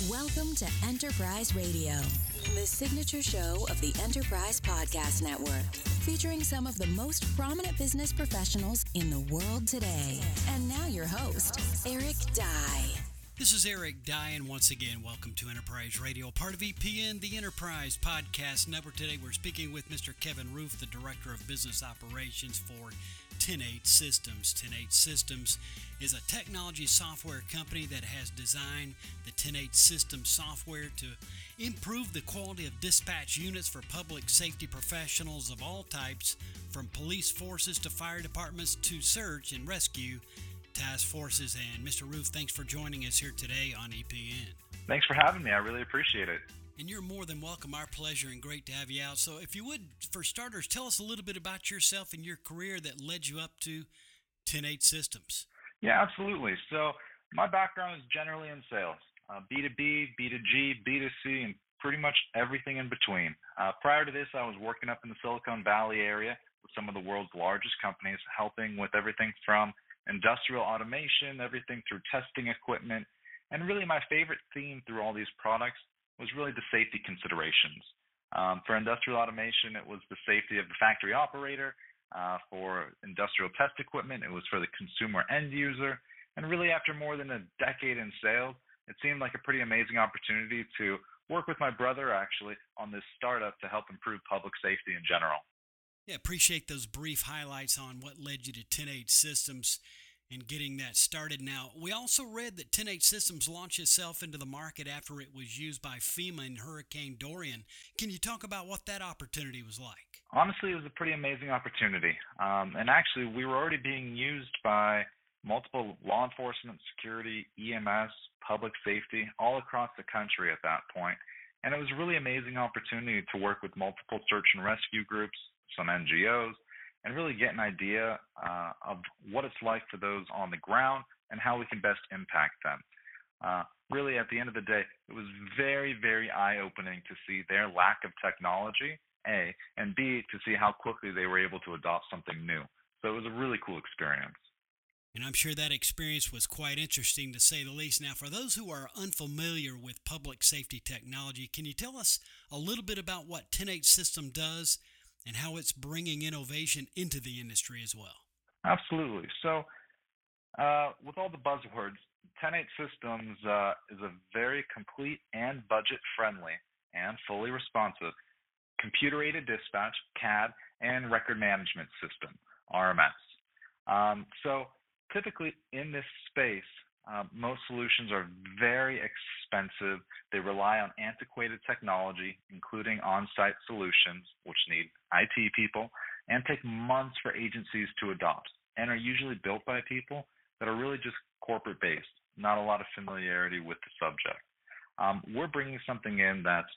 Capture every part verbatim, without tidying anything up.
Welcome to Enterprise Radio, the signature show of the Enterprise Podcast Network, featuring some of the most prominent business professionals in the world today. And now your host, Eric Dye. This is Eric Dye, and once again, welcome to Enterprise Radio, part of E P N, the Enterprise Podcast Network. Today we're speaking with Mister Kevin Roof, the Director of Business Operations for ten eight Systems. ten eight Systems is a technology software company that has designed the ten eight Systems software to improve the quality of dispatch units for public safety professionals of all types, from police forces to fire departments to search and rescue task forces. And Mister Roof, thanks for joining us here today on E P N. Thanks for having me. I really appreciate it. And you're more than welcome. Our pleasure, and great to have you out. So if you would, for starters, tell us a little bit about yourself and your career that led you up to ten eight Systems. Yeah, absolutely. So my background is generally in sales, uh, B two B, B two G, B two C, and pretty much everything in between. Uh, prior to this, I was working up in the Silicon Valley area with some of the world's largest companies, helping with everything from industrial automation, everything through testing equipment. And really my favorite theme through all these products was really the safety considerations. Um, for industrial automation, it was the safety of the factory operator. Uh, for industrial test equipment, it was for the consumer end user. And really after more than a decade in sales, it seemed like a pretty amazing opportunity to work with my brother actually on this startup to help improve public safety in general. Yeah, appreciate those brief highlights on what led you to ten eight Systems and getting that started. Now, we also read that ten eight Systems launched itself into the market after it was used by FEMA in Hurricane Dorian. Can you talk about what that opportunity was like? Honestly, it was a pretty amazing opportunity. Um, and actually, we were already being used by multiple law enforcement, security, E M S, public safety, all across the country at that point. And it was a really amazing opportunity to work with multiple search and rescue groups, some N G Os, and really get an idea uh, of what it's like for those on the ground and how we can best impact them. Uh, really, at the end of the day, it was very, very eye-opening to see their lack of technology, A, and B, to see how quickly they were able to adopt something new. So it was a really cool experience. And I'm sure that experience was quite interesting, to say the least. Now, for those who are unfamiliar with public safety technology, can you tell us a little bit about what ten eight Systems does and how it's bringing innovation into the industry as well? Absolutely. So uh, with all the buzzwords, ten eight Systems uh, is a very complete and budget-friendly and fully responsive computer-aided dispatch, C A D, and record management system, R M S. Um, so typically in this space, uh, most solutions are very expensive. They rely on antiquated technology, including on-site solutions, which need I T people, and take months for agencies to adopt, and are usually built by people that are really just corporate-based, not a lot of familiarity with the subject. Um, we're bringing something in that's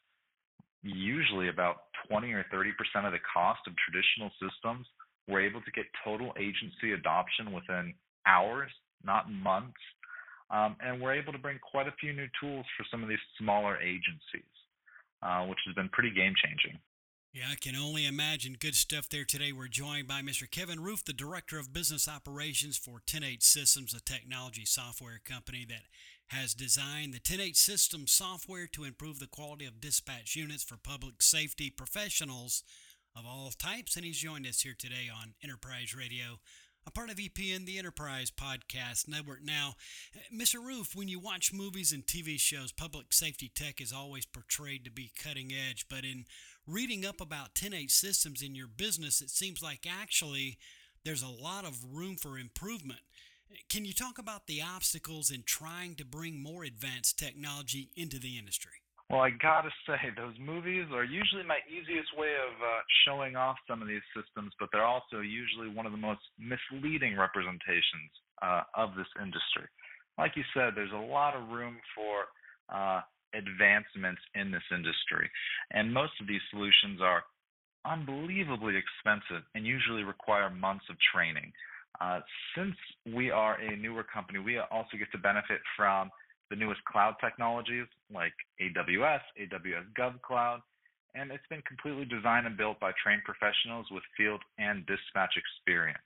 usually about twenty or thirty percent of the cost of traditional systems. We're able to get total agency adoption within hours, not months. Um, and we're able to bring quite a few new tools for some of these smaller agencies, uh, which has been pretty game-changing. Yeah, I can only imagine. Good stuff there today. We're joined by Mister Kevin Roof, the Director of Business Operations for ten eight Systems, a technology software company that has designed the ten eight Systems software to improve the quality of dispatch units for public safety professionals of all types. And he's joined us here today on Enterprise Radio, a part of E P N, the Enterprise Podcast Network. Now, Mister Roof, when you watch movies and T V shows, public safety tech is always portrayed to be cutting edge. But in reading up about ten eight Systems in your business, it seems like actually there's a lot of room for improvement. Can you talk about the obstacles in trying to bring more advanced technology into the industry? Well, I gotta say, those movies are usually my easiest way of uh, showing off some of these systems, but they're also usually one of the most misleading representations uh, of this industry. Like you said, there's a lot of room for uh, advancements in this industry, and most of these solutions are unbelievably expensive and usually require months of training. Uh, since we are a newer company, we also get to benefit from the newest cloud technologies like A W S, A W S GovCloud, and it's been completely designed and built by trained professionals with field and dispatch experience.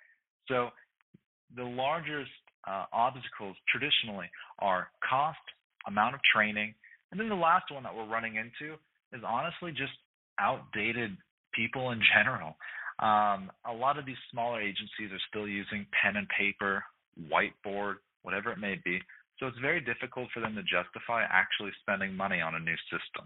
So the largest uh, obstacles traditionally are cost amount of training. And then the last one that we're running into is honestly just outdated people in general. Um, a lot of these smaller agencies are still using pen and paper, whiteboard, whatever it may be. So it's very difficult for them to justify actually spending money on a new system.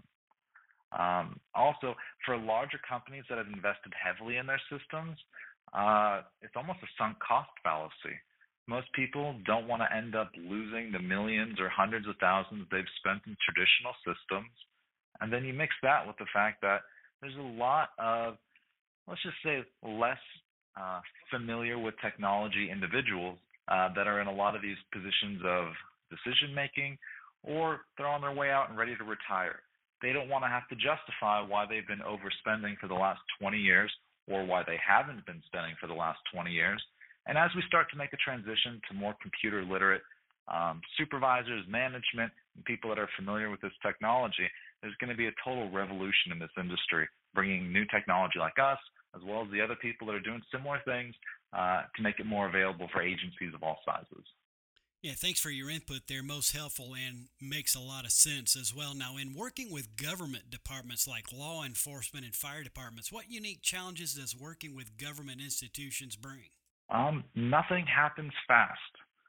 Um, also, for larger companies that have invested heavily in their systems, uh, it's almost a sunk cost fallacy. Most people don't want to end up losing the millions or hundreds of thousands they've spent in traditional systems. And then you mix that with the fact that there's a lot of, let's just say, less uh, familiar with technology individuals uh, that are in a lot of these positions of decision making, or they're on their way out and ready to retire. They don't want to have to justify why they've been overspending for the last twenty years or why they haven't been spending for the last twenty years. And as we start to make a transition to more computer literate um, supervisors, management, and people that are familiar with this technology, there's going to be a total revolution in this industry, bringing new technology like us, as well as the other people that are doing similar things uh, to make it more available for agencies of all sizes. Yeah, thanks for your input there. Most helpful and makes a lot of sense as well. Now, in working with government departments like law enforcement and fire departments, what unique challenges does working with government institutions bring? Um, nothing happens fast.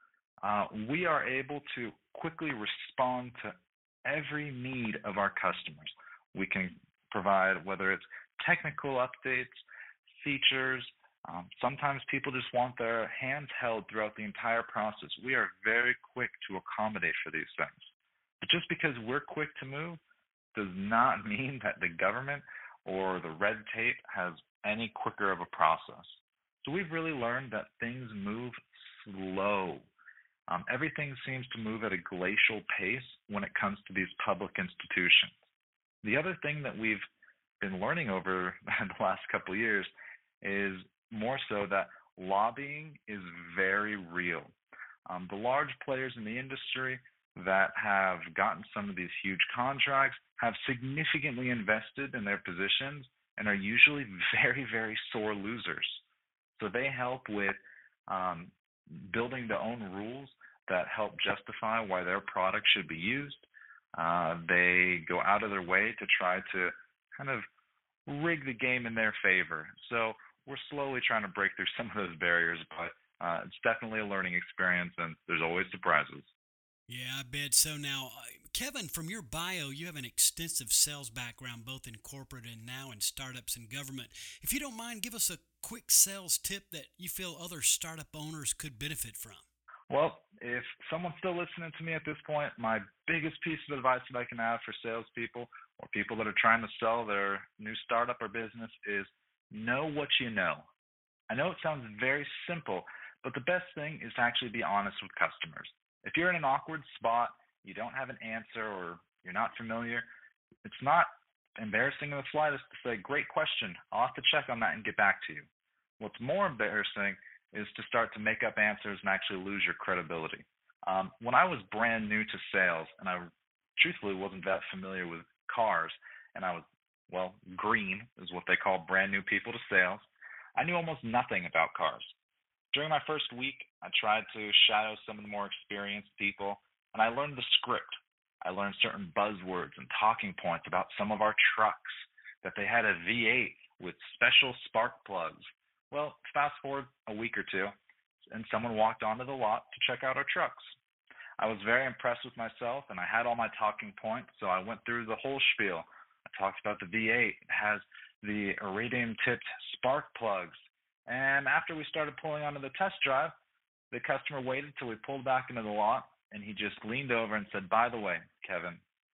Uh, we are able to quickly respond to every need of our customers. We can provide, whether it's technical updates, features. Um, sometimes people just want their hands held throughout the entire process. We are very quick to accommodate for these things. But just because we're quick to move does not mean that the government or the red tape has any quicker of a process. So we've really learned that things move slow. Um, everything seems to move at a glacial pace when it comes to these public institutions. The other thing that we've been learning over the last couple of years is more so that lobbying is very real. Um, the large players in the industry that have gotten some of these huge contracts have significantly invested in their positions and are usually very, very sore losers. So they help with um, building their own rules that help justify why their product should be used. Uh, they go out of their way to try to kind of rig the game in their favor. So we're slowly trying to break through some of those barriers, but uh, it's definitely a learning experience, and there's always surprises. Yeah, I bet so. Now, uh, Kevin, from your bio, you have an extensive sales background, both in corporate and now in startups and government. If you don't mind, give us a quick sales tip that you feel other startup owners could benefit from. Well, if someone's still listening to me at this point, my biggest piece of advice that I can have for salespeople or people that are trying to sell their new startup or business is know what you know. I know it sounds very simple, but the best thing is to actually be honest with customers. If you're in an awkward spot, you don't have an answer, or you're not familiar, it's not embarrassing in the slightest to say, great question, I'll have to check on that and get back to you. What's more embarrassing is to start to make up answers and actually lose your credibility. Um, when I was brand new to sales, and I truthfully wasn't that familiar with cars, and I was, well, green is what they call brand new people to sales, I knew almost nothing about cars. During my first week, I tried to shadow some of the more experienced people, and I learned the script. I learned certain buzzwords and talking points about some of our trucks, that they had a V eight with special spark plugs. Well, fast forward a week or two, and someone walked onto the lot to check out our trucks. I was very impressed with myself, and I had all my talking points, so I went through the whole spiel. I talked about the V eight. It has the iridium-tipped spark plugs. And after we started pulling onto the test drive, the customer waited till we pulled back into the lot, and he just leaned over and said, by the way, Kevin,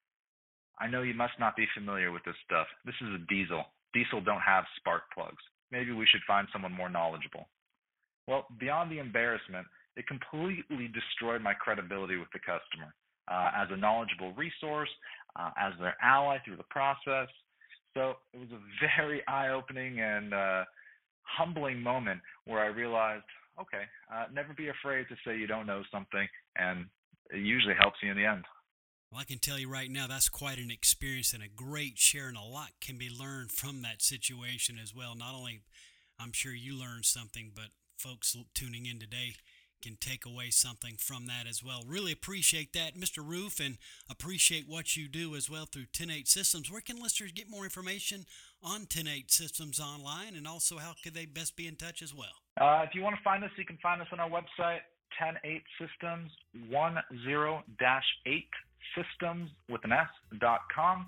I know you must not be familiar with this stuff. This is a diesel. Diesel don't have spark plugs. Maybe we should find someone more knowledgeable. Well, beyond the embarrassment, it completely destroyed my credibility with the customer uh, as a knowledgeable resource, uh, as their ally through the process. So it was a very eye-opening and uh, humbling moment where I realized, okay, uh, never be afraid to say you don't know something, and it usually helps you in the end. Well, I can tell you right now, that's quite an experience and a great share, and a lot can be learned from that situation as well. Not only, I'm sure you learned something, but folks tuning in today can take away something from that as well. Really appreciate that, Mister Roof, and appreciate what you do as well through ten eight Systems. Where can listeners get more information on ten eight Systems online, and also how could they best be in touch as well? Uh, if you want to find us, you can find us on our website, ten eight systems, ten dash eight systems with an S dot com.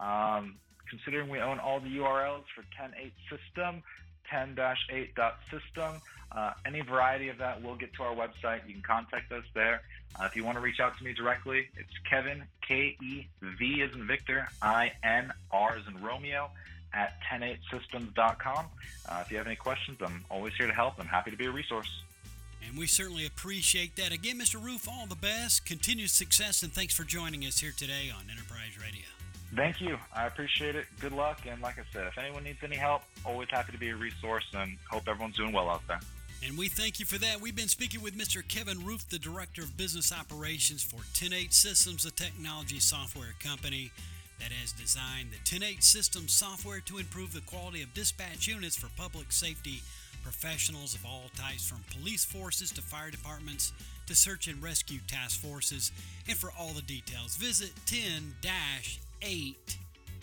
Um, considering we own all the U R Ls for ten eight system, ten dash eight dot system, uh, any variety of that will get to our website. You can contact us there. Uh, if you want to reach out to me directly, it's Kevin, K E V as in Victor, I N R as in Romeo, at ten eight systems dot com. Uh, if you have any questions, I'm always here to help. I'm happy to be a resource. And we certainly appreciate that. Again, Mister Roof, all the best, continued success, and thanks for joining us here today on Enterprise Radio. Thank you. I appreciate it. Good luck. And like I said, if anyone needs any help, always happy to be a resource, and hope everyone's doing well out there. And we thank you for that. We've been speaking with Mister Kevin Roof, the Director of Business Operations for ten eight Systems, a technology software company that has designed the ten eight Systems software to improve the quality of dispatch units for public safety professionals of all types, from police forces to fire departments to search and rescue task forces. And for all the details, visit ten dash eight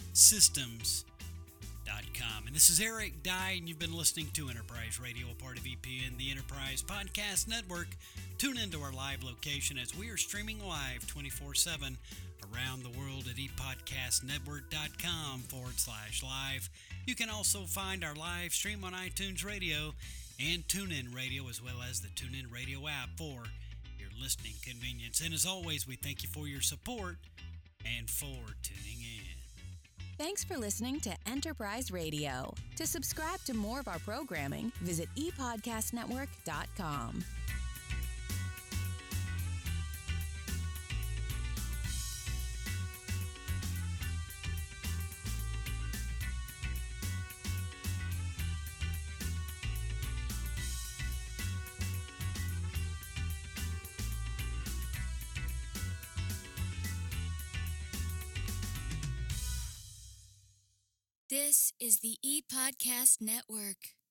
systems dot com. And this is Eric Dye, and you've been listening to Enterprise Radio, a part of E P N, the Enterprise Podcast Network. Tune into our live location as we are streaming live twenty-four seven around the world at epodcastnetwork.com forward slash live. You can also find our live stream on iTunes Radio and TuneIn Radio, as well as the TuneIn Radio app for your listening convenience. And as always, we thank you for your support and for tuning in. Thanks for listening to Enterprise Radio. To subscribe to more of our programming, visit e podcast network dot com. This is the ePodcast Network.